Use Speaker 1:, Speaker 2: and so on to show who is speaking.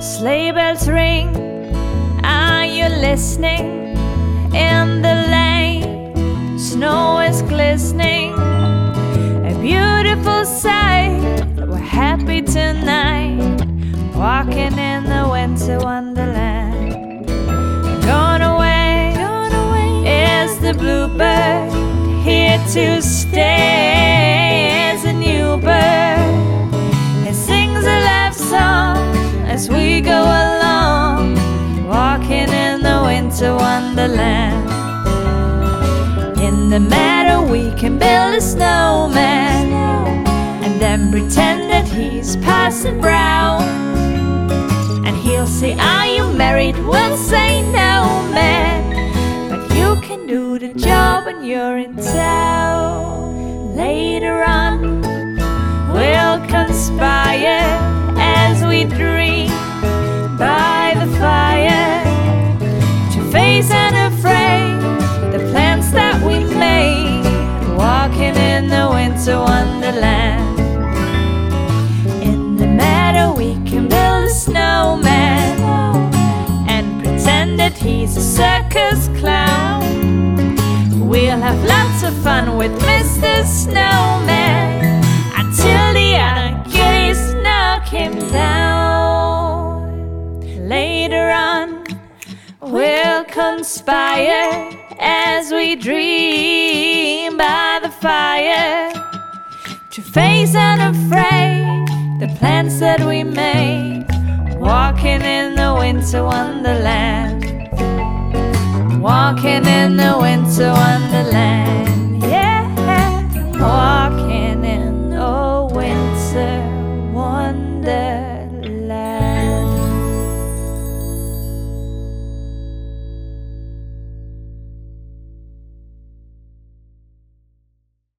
Speaker 1: Sleigh bells ring, are you listening? In the lane, snow is glistening. A beautiful sight, we're happy tonight, walking in the winter wonderland. Gone away is the bluebird, here to stay is a new bird. It sings a love song as we go along, walking in the winter wonderland. In the meadow we can build a snowman, and then pretend that he's Parson Brown. And he'll say, are you married? We'll say no, man, but you can do the job when you're in town. Later on we'll conspire as we dream by the fire, to face unafraid the plans that we made, walking in the winter wonderland. In the meadow we can build a snowman, and pretend that he's a circus clown. We'll have lots of fun with Mr. Snowman, until the other goodies knock him down. Later on we'll conspire as we dream by the fire, to face unafraid the plans that we made, walking in the winter wonderland, walking in the winter wonderland.